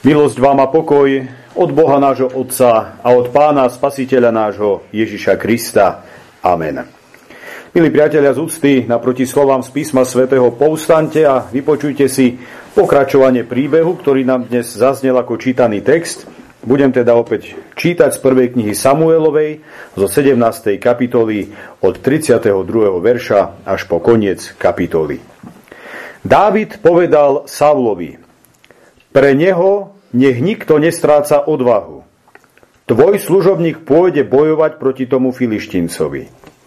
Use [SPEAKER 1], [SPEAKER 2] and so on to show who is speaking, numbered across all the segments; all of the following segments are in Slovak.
[SPEAKER 1] Milosť vám a pokoj od Boha nášho Otca a od Pána Spasiteľa nášho Ježiša Krista. Amen. Milí priatelia z úcty, naproti slovám z písma svätého povstaňte a vypočujte si pokračovanie príbehu, ktorý nám dnes zaznel ako čítaný text. Budem teda opäť čítať z prvej knihy Samuelovej zo 17. kapitoly od 32. verša až po koniec kapitoly. Dávid povedal Saulovi: Pre neho nech nikto nestráca odvahu. Tvoj služobník pôjde bojovať proti tomu Filištíncovi.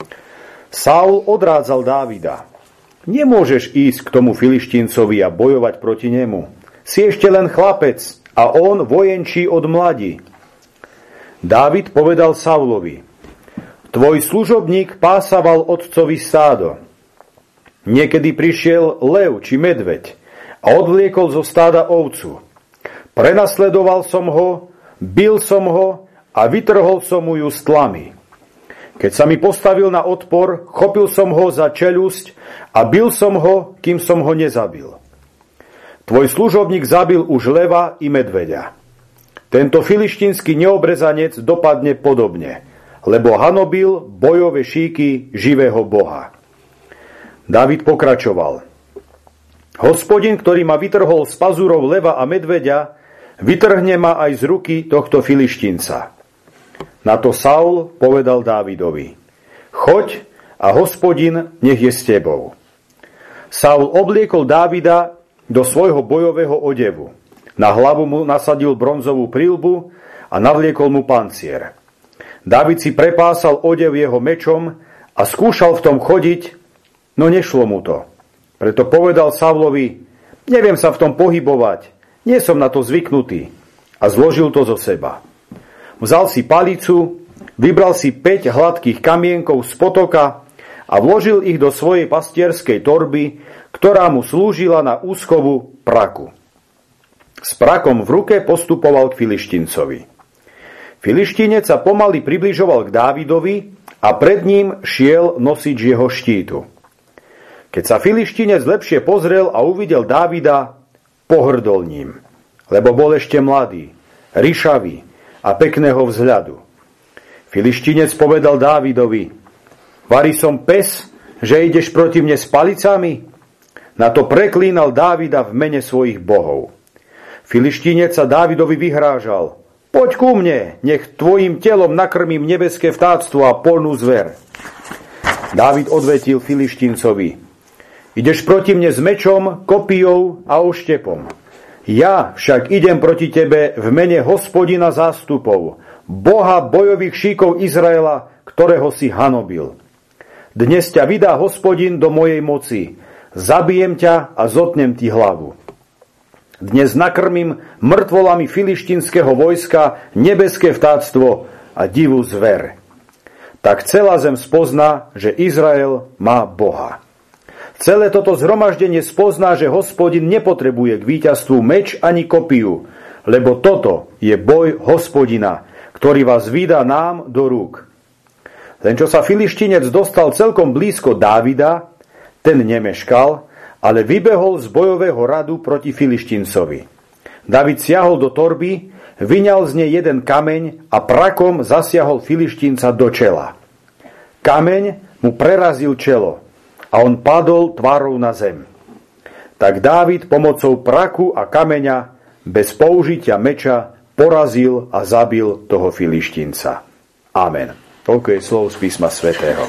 [SPEAKER 1] Saul odrádzal Dávida. Nemôžeš ísť k tomu Filištíncovi a bojovať proti nemu. Si ešte len chlapec a on vojenčí od mladi. Dávid povedal Saulovi: Tvoj služobník pásaval otcovi stádo. Niekedy prišiel lev či medveď a odvliekol zo stáda ovcu. Prenasledoval som ho, bil som ho a vytrhol som mu ju z tlamy. Keď sa mi postavil na odpor, chopil som ho za čeľusť a bil som ho, kým som ho nezabil. Tvoj služobník zabil už leva i medveďa. Tento filištínsky neobrezanec dopadne podobne, lebo hanobil bojové šíky živého Boha. Dávid pokračoval: Hospodin, ktorý ma vytrhol z pazúrov leva a medveďa, vytrhne ma aj z ruky tohto Filištínca. Na to Saul povedal Dávidovi: Choď a Hospodin nech je s tebou. Saul obliekol Dávida do svojho bojového odevu. Na hlavu mu nasadil bronzovú príľbu a navliekol mu pancier. Dávid si prepásal odev jeho mečom a skúšal v tom chodiť, no nešlo mu to. Preto povedal Saulovi: Neviem sa v tom pohybovať, nie som na to zvyknutý. A zložil to zo seba. Vzal si palicu, vybral si 5 hladkých kamienkov z potoka a vložil ich do svojej pastierskej torby, ktorá mu slúžila na úschovu praku. S prakom v ruke postupoval k Filištíncovi. Filištínec sa pomaly približoval k Dávidovi a pred ním šiel nosič jeho štítu. Keď sa Filištínec lepšie pozrel a uvidel Dávida, pohrdol ním, lebo bol ešte mladý, ryšavý a pekného vzhľadu. Filištínec povedal Dávidovi: Vari som pes, že ideš proti mne s palicami? Na to preklínal Dávida v mene svojich bohov. Filištínec sa Dávidovi vyhrážal: Poď ku mne, nech tvojim telom nakrmím nebeské vtáctvo a polnú zver. Dávid odvetil Filištíncovi: Ideš proti mne s mečom, kopijou a oštepom. Ja však idem proti tebe v mene Hospodina zástupov, Boha bojových šíkov Izraela, ktorého si hanobil. Dnes ťa vydá Hospodin do mojej moci. Zabijem ťa a zotnem ti hlavu. Dnes nakrmím mŕtvolami filištínskeho vojska nebeské vtáctvo a divú zver. Tak celá zem spozná, že Izrael má Boha. Celé toto zhromaždenie spozná, že Hospodin nepotrebuje k víťazstvu meč ani kopiu, lebo toto je boj Hospodina, ktorý vás vydá nám do rúk. Len čo sa Filištínec dostal celkom blízko Dávida, ten nemeškal, ale vybehol z bojového radu proti Filištíncovi. Dávid siahol do torby, vyňal z nej jeden kameň a prakom zasiahol Filištínca do čela. Kameň mu prerazil čelo a on padol tvárou na zem. Tak Dávid pomocou praku a kameňa bez použitia meča porazil a zabil toho Filištínca. Amen. Toľko je slov z písma svätého.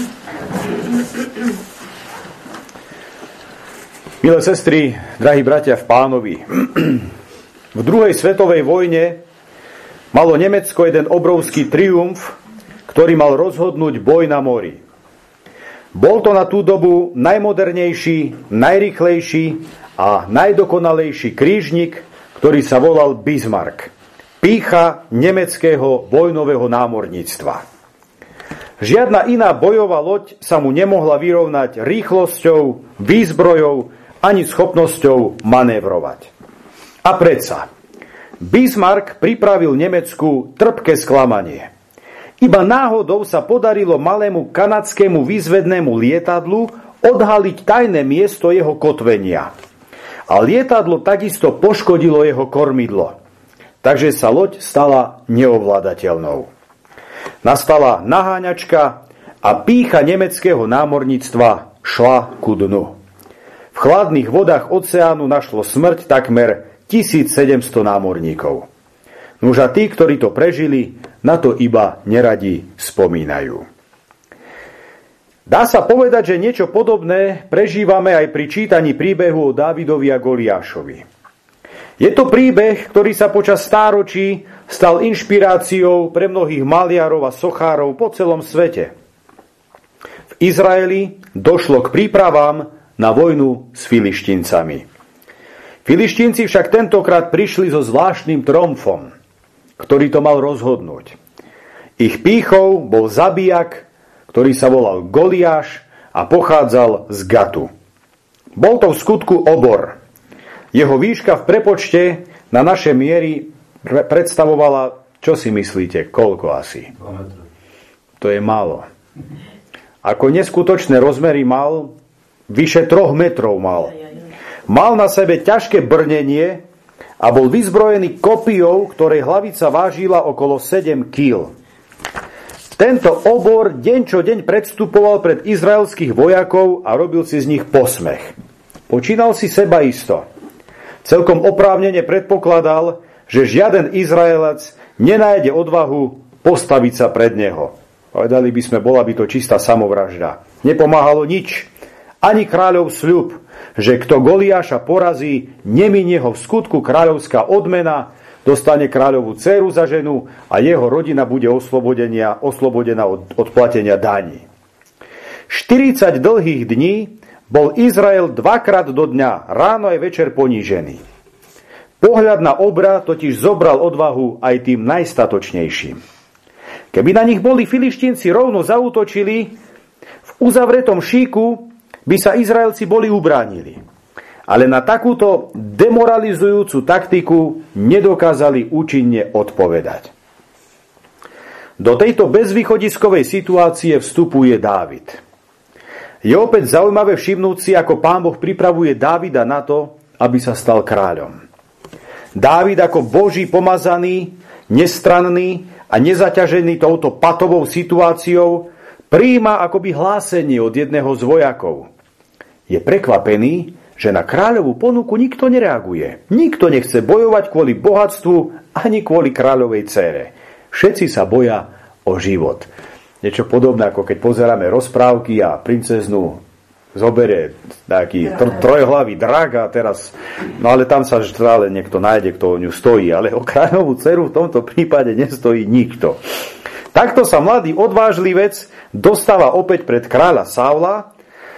[SPEAKER 1] Milé sestry, drahí bratia v Pánovi, v druhej svetovej vojne malo Nemecko jeden obrovský triumf, ktorý mal rozhodnúť boj na mori. Bol to na tú dobu najmodernejší, najrýchlejší a najdokonalejší krížnik, ktorý sa volal Bismarck. Pýcha nemeckého vojnového námorníctva. Žiadna iná bojová loď sa mu nemohla vyrovnať rýchlosťou, výzbrojou ani schopnosťou manévrovať. A predsa, Bismarck pripravil Nemecku trpké sklamanie. Iba náhodou sa podarilo malému kanadskému výzvednému lietadlu odhaliť tajné miesto jeho kotvenia. A lietadlo takisto poškodilo jeho kormidlo. Takže sa loď stala neovládateľnou. Nastala naháňačka a pýcha nemeckého námorníctva šla ku dnu. V chladných vodách oceánu našlo smrť takmer 1700 námorníkov. Nuž a tí, ktorí to prežili, na to iba neradi spomínajú. Dá sa povedať, že niečo podobné prežívame aj pri čítaní príbehu o Dávidovi a Goliášovi. Je to príbeh, ktorý sa počas stáročí stal inšpiráciou pre mnohých maliarov a sochárov po celom svete. V Izraeli došlo k prípravám na vojnu s Filištíncami. Filištínci však tentokrát prišli so zvláštnym tromfom, ktorý to mal rozhodnúť. Ich pýchou bol zabijak, ktorý sa volal Goliáš a pochádzal z Gatu. Bol to v skutku obor. Jeho výška v prepočte na naše miery predstavovala, čo si myslíte, koľko asi? 2 metre. To je málo. Ako neskutočné rozmery mal, vyše 3 metrov mal. Mal na sebe ťažké brnenie a bol vyzbrojený kopijou, ktorej hlavica vážila okolo 7 kg. Tento obor deň čo deň predstupoval pred izraelských vojakov a robil si z nich posmech. Počínal si sebaisto. Celkom oprávnene predpokladal, že žiaden Izraelec nenájde odvahu postaviť sa pred neho. Povedali by sme, bola by to čistá samovražda. Nepomáhalo nič. Ani kráľov sľub, že kto Goliáša porazí, neminie ho v skutku kráľovská odmena, dostane kráľovú dcéru za ženu a jeho rodina bude oslobodená od platenia daní. 40 dlhých dní bol Izrael 2-krát do dňa, ráno aj večer ponížený. Pohľad na obra totiž zobral odvahu aj tým najstatočnejším. Keby na nich boli Filištínci rovno zaútočili, v uzavretom šíku by sa Izraelci boli ubránili. Ale na takúto demoralizujúcu taktiku nedokázali účinne odpovedať. Do tejto bezvýchodiskovej situácie vstupuje Dávid. Je opäť zaujímavé všimnúť si, ako Pán Boh pripravuje Dávida na to, aby sa stal kráľom. Dávid ako Boží pomazaný, nestranný a nezaťažený touto patovou situáciou prijíma akoby hlásenie od jedného z vojakov. Je prekvapený, že na kráľovú ponuku nikto nereaguje. Nikto nechce bojovať kvôli bohatstvu ani kvôli kráľovej dcére. Všetci sa boja o život. Niečo podobné, ako keď pozeráme rozprávky a princeznu zoberie taký trojhlavý drak a teraz, no ale tam sa stále niekto nájde, kto o ňu stojí, ale o kráľovú dceru v tomto prípade nestojí nikto. Takto sa mladý odvážlivec dostáva opäť pred kráľa Saula,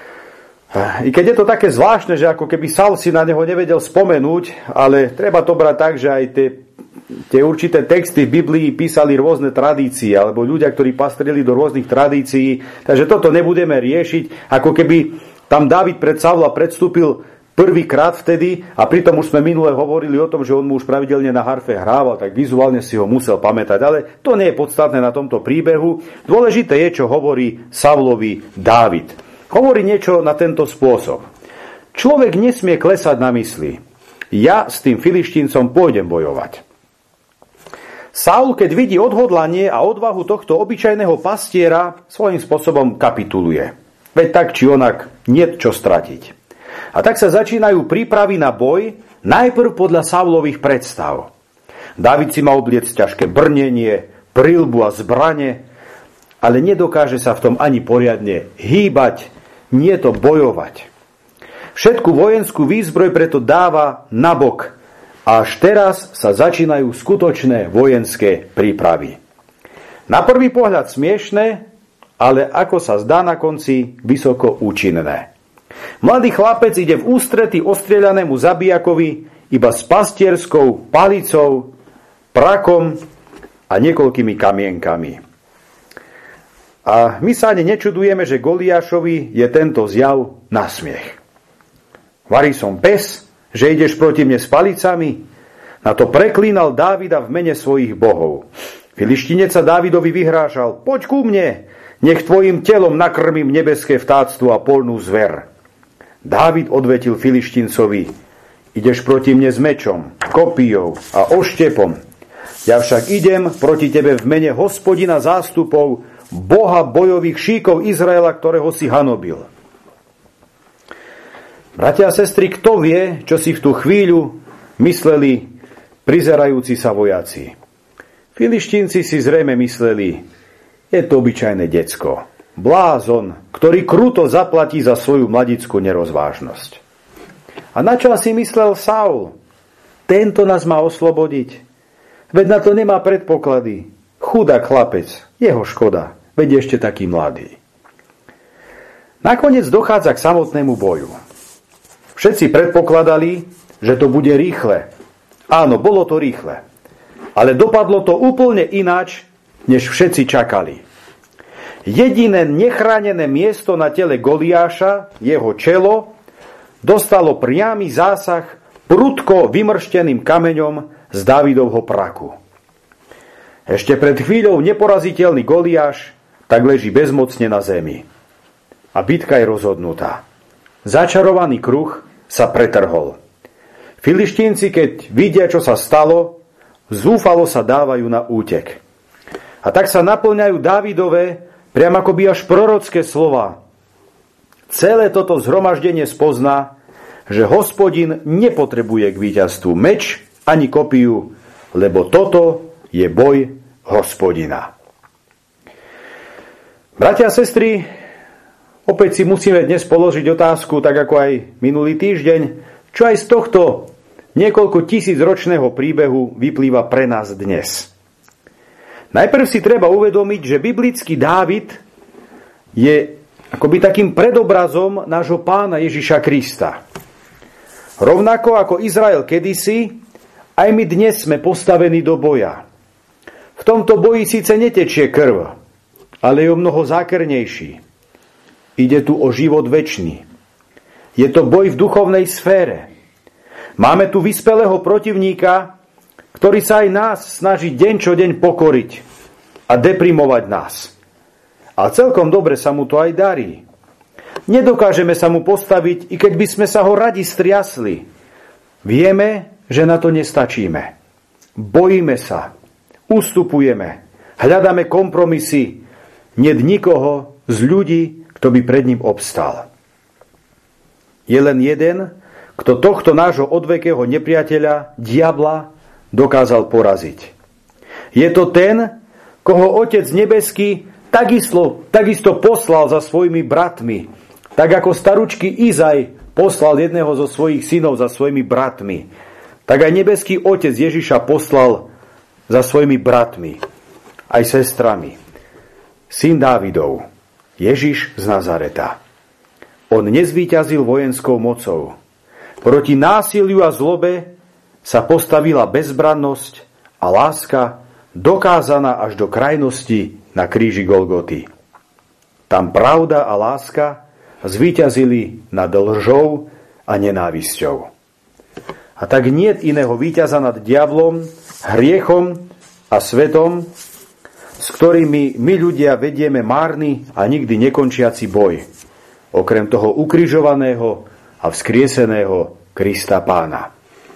[SPEAKER 1] i keď je to také zvláštne, že ako keby Saul si na neho nevedel spomenúť, ale treba to brať tak, že aj tie určité texty v Biblii písali rôzne tradície, alebo ľudia, ktorí pastrili do rôznych tradícií, takže toto nebudeme riešiť, ako keby tam Dávid pred Saula predstúpil prvýkrát vtedy a pritom už sme minule hovorili o tom, že on mu už pravidelne na harfe hrával, tak vizuálne si ho musel pamätať, ale to nie je podstatné na tomto príbehu. Dôležité je, čo hovorí Saulovi Dávid. Hovorí niečo na tento spôsob. Človek nesmie klesať na mysli. Ja s tým Filištíncom pôjdem bojovať. Saul, keď vidí odhodlanie a odvahu tohto obyčajného pastiera, svojím spôsobom kapituluje. Veď tak či onak, niet čo stratiť. A tak sa začínajú prípravy na boj, najprv podľa Saulových predstav. Dávid si má obliecť ťažké brnenie, prilbu a zbrane, ale nedokáže sa v tom ani poriadne hýbať, nie to bojovať. Všetku vojenskú výzbroj preto dáva nabok. A až teraz sa začínajú skutočné vojenské prípravy. Na prvý pohľad smiešné, ale ako sa zdá na konci, vysoko účinné. Mladý chlapec ide v ústrety ostrieľanému zabijakovi iba s pastierskou palicou, prakom a niekoľkými kamienkami. A my sa ani nečudujeme, že Goliášovi je tento zjav na smiech. Varí som pes, že ideš proti mne s palicami? Na to preklínal Dávida v mene svojich bohov. Filištínec sa Dávidovi vyhrážal: poď ku mne, nech tvojim telom nakrmím nebeské vtáctvo a polnú zver. Dávid odvetil Filištíncovi: ideš proti mne s mečom, kopijou a oštepom. Ja však idem proti tebe v mene Hospodina zástupov, Boha bojových šíkov Izraela, ktorého si hanobil. Bratia a sestry, kto vie, čo si v tú chvíľu mysleli prizerajúci sa vojaci? Filištínci si zrejme mysleli, je to obyčajné decko, blázon, ktorý kruto zaplatí za svoju mladickú nerozvážnosť. A na čo asi myslel Saul? Tento nás má oslobodiť. Veď na to nemá predpoklady. Chudák chlapec, jeho škoda, veď ešte taký mladý. Nakoniec dochádza k samotnému boju. Všetci predpokladali, že to bude rýchle. Áno, bolo to rýchle. Ale dopadlo to úplne ináč, než všetci čakali. Jediné nechránené miesto na tele Goliáša, jeho čelo, dostalo priamy zásah prudko vymršteným kameňom z Dávidovho praku. Ešte pred chvíľou neporaziteľný Goliáš tak leží bezmocne na zemi. A bitka je rozhodnutá. Začarovaný kruh sa pretrhol. Filištínci, keď vidia, čo sa stalo, zúfalo sa dávajú na útek. A tak sa naplňajú Dávidové priam akoby až prorocké slova. Celé toto zhromaždenie spozná, že Hospodin nepotrebuje k víťazstvu meč ani kopiu, lebo toto je boj Hospodina. Bratia a sestry, opäť si musíme dnes položiť otázku, tak ako aj minulý týždeň, čo aj z tohto niekoľko tisícročného príbehu vyplýva pre nás dnes. Najprv si treba uvedomiť, že biblický Dávid je akoby takým predobrazom nášho Pána Ježiša Krista. Rovnako ako Izrael kedysi, aj my dnes sme postavení do boja. V tomto boji síce netečie krv, ale je o mnoho zákernejší. Ide tu o život večný. Je to boj v duchovnej sfére. Máme tu vyspelého protivníka, ktorý sa aj nás snaží deň čo deň pokoriť a deprimovať nás. A celkom dobre sa mu to aj darí. Nedokážeme sa mu postaviť, i keď by sme sa ho radi striasli. Vieme, že na to nestačíme. Bojíme sa, ustupujeme, hľadáme kompromisy. Niet nikoho z ľudí, kto by pred ním obstal. Je len jeden, kto tohto nášho odvekého nepriateľa, diabla, dokázal poraziť. Je to ten, koho Otec nebeský takisto poslal za svojimi bratmi, tak ako staručky Izaj poslal jedného zo svojich synov za svojimi bratmi, tak aj nebeský Otec Ježiša poslal za svojimi bratmi, aj sestrami. Syn Dávidov, Ježiš z Nazareta. On nezvíťazil vojenskou mocou. Proti násiliu a zlobe sa postavila bezbrannosť a láska dokázaná až do krajnosti na kríži Golgoty. Tam pravda a láska zvíťazili nad lžou a nenávisťou. A tak niet iného víťaza nad diablom, hriechom a svetom, s ktorými my ľudia vedieme márny a nikdy nekončiaci boj, okrem toho ukrižovaného a vzkrieseného Krista Pána.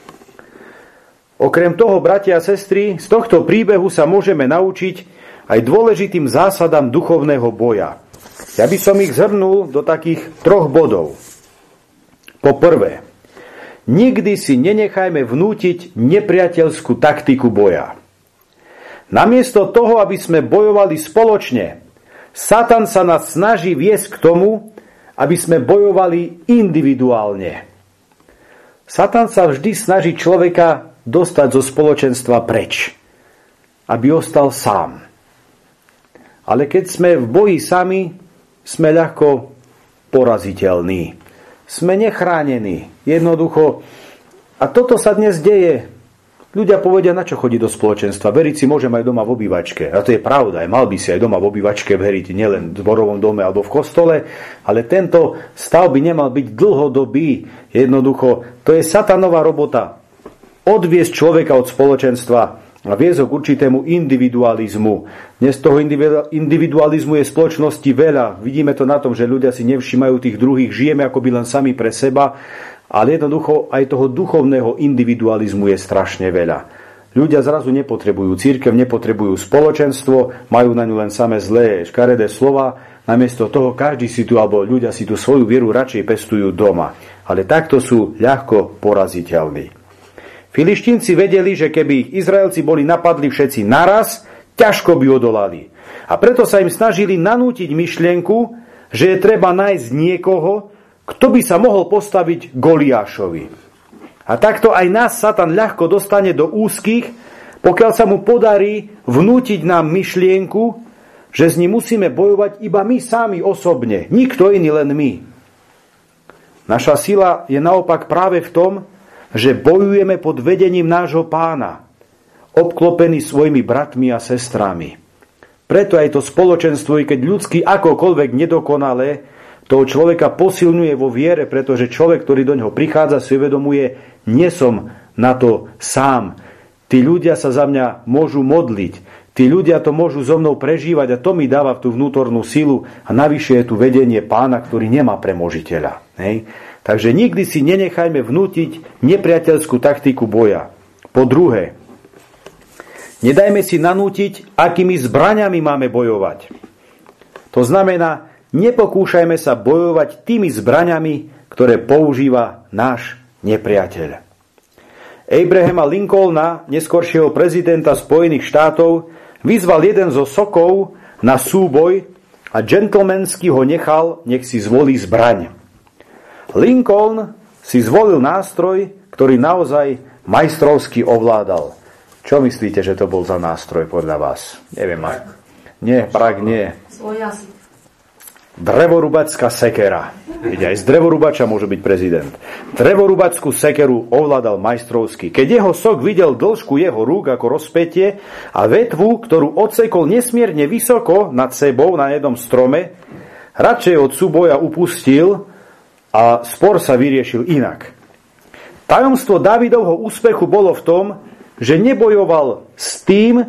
[SPEAKER 1] Okrem toho, bratia a sestry, z tohto príbehu sa môžeme naučiť aj dôležitým zásadám duchovného boja. Ja by som ich zhrnul do takých 3 bodov. Po prvé, nikdy si nenechajme vnútiť nepriateľskú taktiku boja. Namiesto toho, aby sme bojovali spoločne, Satan sa nás snaží viesť k tomu, aby sme bojovali individuálne. Satan sa vždy snaží človeka dostať zo spoločenstva preč, aby ostal sám. Ale keď sme v boji sami, sme ľahko poraziteľní. Sme nechránení. Jednoducho. A toto sa dnes deje. Ľudia povedia, na čo chodí do spoločenstva. Veriť si môžem aj doma v obývačke. A to je pravda, aj mal by si aj doma v obývačke veriť, nielen v zborovom dome alebo v kostole, ale tento stav by nemal byť dlhodobý. Jednoducho, to je satanová robota. Odviesť človeka od spoločenstva a viesť ho k určitému individualizmu. Dnes toho individualizmu je v spoločnosti veľa. Vidíme to na tom, že ľudia si nevšímajú tých druhých, žijeme akoby len sami pre seba ale jednoducho aj toho duchovného individualizmu je strašne veľa. Ľudia zrazu nepotrebujú cirkev, nepotrebujú spoločenstvo, majú na ňu len samé zlé, škaredé slova, namiesto toho každý si tu, alebo ľudia si tu svoju vieru radšej pestujú doma. Ale takto sú ľahko poraziteľní. Filištínci vedeli, že keby ich Izraelci boli napadli všetci naraz, ťažko by odolali. A preto sa im snažili nanútiť myšlienku, že je treba nájsť niekoho, kto by sa mohol postaviť Goliášovi. A takto aj nás Satan ľahko dostane do úzkých, pokiaľ sa mu podarí vnútiť nám myšlienku, že s ním musíme bojovať iba my sami osobne, nikto iný, len my. Naša sila je naopak práve v tom, že bojujeme pod vedením nášho Pána, obklopení svojimi bratmi a sestrami. Preto aj to spoločenstvo, i keď ľudský akokoľvek nedokonalé, toho človeka posilňuje vo viere, pretože človek, ktorý do neho prichádza, si uvedomuje, nie som na to sám. Tí ľudia sa za mňa môžu modliť. Tí ľudia to môžu so mnou prežívať a to mi dáva tú vnútornú silu a navyše je tu vedenie Pána, ktorý nemá premožiteľa. Hej? Takže nikdy si nenechajme vnútiť nepriateľskú taktiku boja. Po druhé, nedajme si nanútiť, akými zbraňami máme bojovať. To znamená, nepokúšajme sa bojovať tými zbraňami, ktoré používa náš nepriateľ. Abrahama Lincolna, neskoršieho prezidenta Spojených štátov, vyzval jeden zo sokov na súboj a džentlmensky ho nechal, nech si zvolí zbraň. Lincoln si zvolil nástroj, ktorý naozaj majstrovsky ovládal. Čo myslíte, že to bol za nástroj podľa vás? Neviem. Nie, prak nie. Drevorubacká sekera. Aj z drevorubača môže byť prezident. Drevorubackú sekeru ovládal majstrovsky. Keď jeho sok videl dĺžku jeho rúk ako rozpätie a vetvu, ktorú odsekol nesmierne vysoko nad sebou na jednom strome, radšej od súboja upustil a spor sa vyriešil inak. Tajomstvo Dávidovho úspechu bolo v tom, že nebojoval s tým,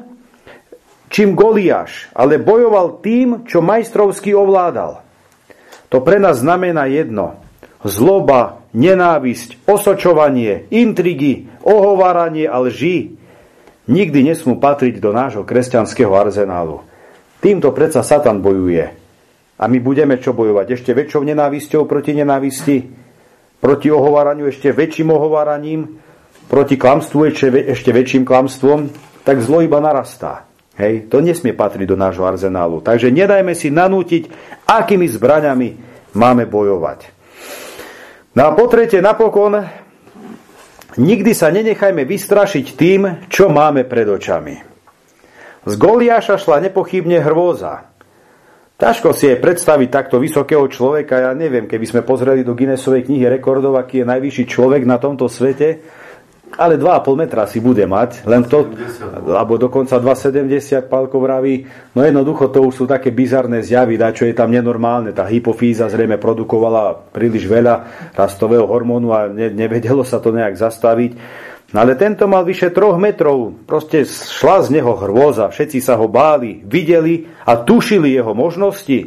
[SPEAKER 1] čím Goliáš, ale bojoval tým, čo majstrovsky ovládal. To pre nás znamená jedno. Zloba, nenávisť, osočovanie, intrigy, ohováranie a lži nikdy nesmú patriť do nášho kresťanského arzenálu. Týmto predsa Satan bojuje. A my budeme čo bojovať? Ešte väčšou nenávisťou proti nenávisti? Proti ohováraniu ešte väčším ohováraním? Proti klamstvu ešte väčším klamstvom? Tak zlo iba narastá. Hej, to nesmie patriť do nášho arzenálu. Takže nedajme si nanútiť, akými zbraňami máme bojovať. No a po tretie, napokon, nikdy sa nenechajme vystrašiť tým, čo máme pred očami. Z Goliáša šla nepochybne hrôza. Ťažko si je predstaviť takto vysokého človeka. Ja neviem, keby sme pozreli do Guinnessovej knihy rekordov, aký je najvyšší človek na tomto svete, ale 2,5 metra si bude mať, len to, alebo dokonca 2,70, Pálko vraví, no jednoducho to už sú také bizarné zjavy, čo je tam nenormálne, tá hypofýza zrejme produkovala príliš veľa rastového hormónu a nevedelo sa to nejak zastaviť. No ale tento mal vyše 3 metrov, proste šla z neho hrôza, všetci sa ho báli, videli a tušili jeho možnosti.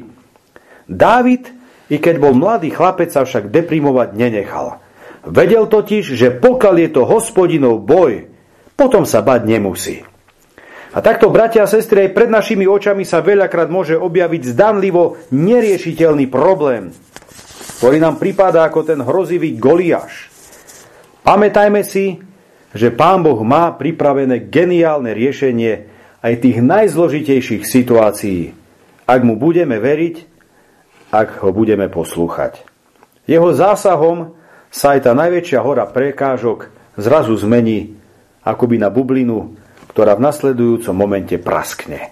[SPEAKER 1] Dávid, i keď bol mladý chlapec, sa však deprimovať nenechal. Vedel totiž, že pokiaľ je to Hospodinov boj, potom sa bať nemusí. A takto, bratia a sestry, aj pred našimi očami sa veľakrát môže objaviť zdanlivo neriešiteľný problém, ktorý nám pripadá ako ten hrozivý Goliáš. Pamätajme si, že Pán Boh má pripravené geniálne riešenie aj tých najzložitejších situácií, ak mu budeme veriť, ak ho budeme poslúchať. Jeho zásahom sa aj tá najväčšia hora prekážok zrazu zmení akoby na bublinu, ktorá v nasledujúcom momente praskne.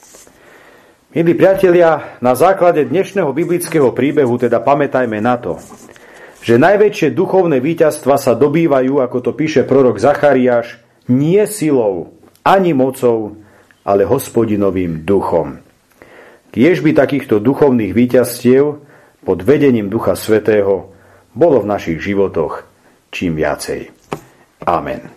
[SPEAKER 1] Milí priatelia, na základe dnešného biblického príbehu teda pamätajme na to, že najväčšie duchovné víťazstva sa dobývajú, ako to píše prorok Zachariáš, nie silou, ani mocou, ale Hospodinovým duchom. Kiež by takýchto duchovných víťazstiev pod vedením Ducha Svätého bolo v našich životoch čím viacej. Amen.